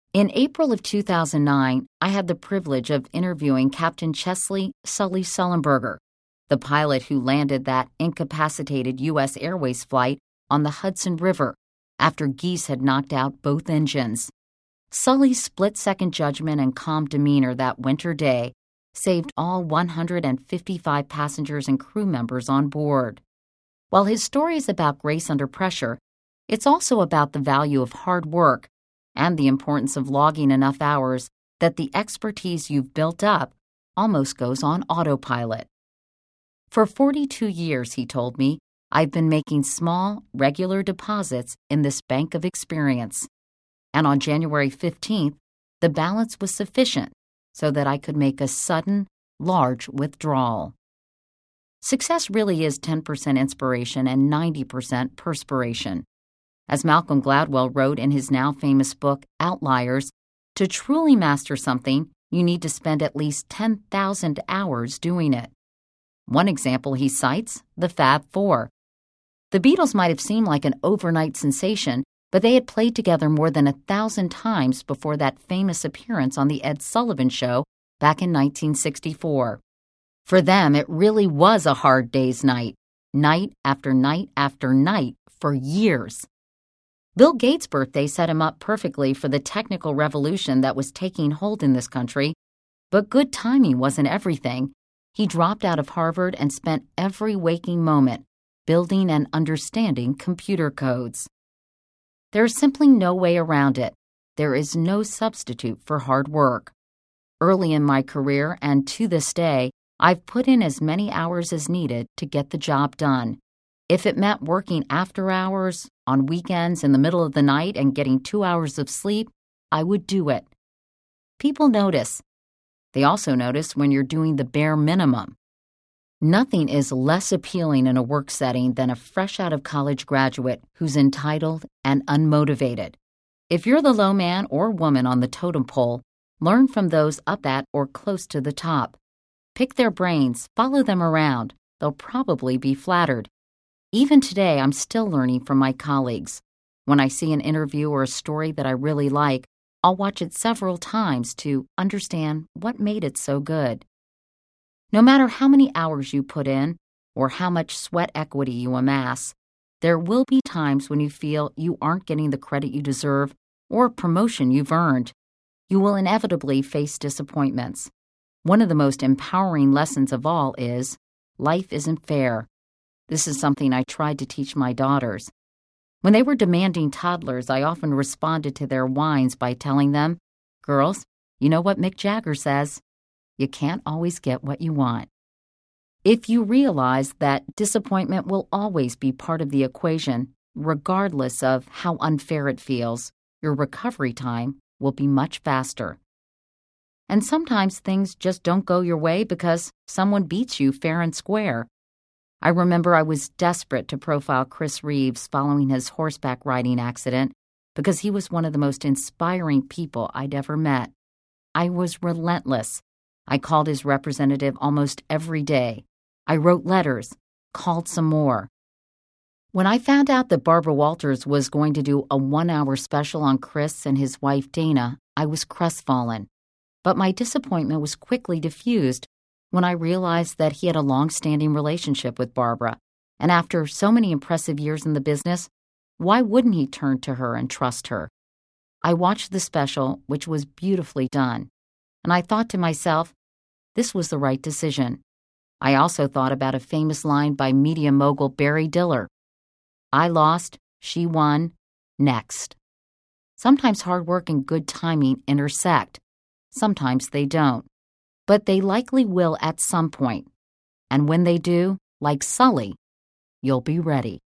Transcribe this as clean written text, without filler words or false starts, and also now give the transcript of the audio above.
In April of 2009, I had the privilege of interviewing Captain Chesley "Sully" Sullenberger, the pilot who landed that incapacitated U.S. Airways flight on the Hudson River after geese had knocked out both engines. Sully's split-second judgment and calm demeanor that winter day saved all 155 passengers and crew members on board. While his story is about grace under pressure, it's also about the value of hard work and the importance of logging enough hours that the expertise you've built up almost goes on autopilot. For 42 years, he told me, I've been making small, regular deposits in this bank of experience. And on January 15th, the balance was sufficient so that I could make a sudden, large withdrawal. Success really is 10% inspiration and 90% perspiration. As Malcolm Gladwell wrote in his now famous book, Outliers, to truly master something, you need to spend at least 10,000 hours doing it. One example he cites, the Fab Four. The Beatles might have seemed like an overnight sensation, but they had played together more than 1,000 times before that famous appearance on The Ed Sullivan Show back in 1964. For them, it really was a hard day's night after night after night for years. Bill Gates' birthday set him up perfectly for the technical revolution that was taking hold in this country, but good timing wasn't everything. He dropped out of Harvard and spent every waking moment building and understanding computer codes. There is simply no way around it. There is no substitute for hard work. Early in my career and to this day, I've put in as many hours as needed to get the job done. If it meant working after hours, on weekends, in the middle of the night, and getting 2 hours of sleep, I would do it. People notice. They also notice when you're doing the bare minimum. Nothing is less appealing in a work setting than a fresh-out-of-college graduate who's entitled and unmotivated. If you're the low man or woman on the totem pole, learn from those up at or close to the top. Pick their brains, follow them around. They'll probably be flattered. Even today, I'm still learning from my colleagues. When I see an interview or a story that I really like, I'll watch it several times to understand what made it so good. No matter how many hours you put in or how much sweat equity you amass, there will be times when you feel you aren't getting the credit you deserve or promotion you've earned. You will inevitably face disappointments. One of the most empowering lessons of all is, life isn't fair. This is something I tried to teach my daughters. When they were demanding toddlers, I often responded to their whines by telling them, "Girls, you know what Mick Jagger says? You can't always get what you want." If you realize that disappointment will always be part of the equation, regardless of how unfair it feels, your recovery time will be much faster. And sometimes things just don't go your way because someone beats you fair and square. I remember I was desperate to profile Chris Reeves following his horseback riding accident because he was one of the most inspiring people I'd ever met. I was relentless. I called his representative almost every day. I wrote letters, called some more. When I found out that Barbara Walters was going to do a 1-hour special on Chris and his wife Dana, I was crestfallen. But my disappointment was quickly diffused when I realized that he had a long-standing relationship with Barbara, and after so many impressive years in the business, why wouldn't he turn to her and trust her? I watched the special, which was beautifully done, and I thought to myself, this was the right decision. I also thought about a famous line by media mogul Barry Diller. I lost, she won, next. Sometimes hard work and good timing intersect. Sometimes they don't. But they likely will at some point. And when they do, like Sully, you'll be ready.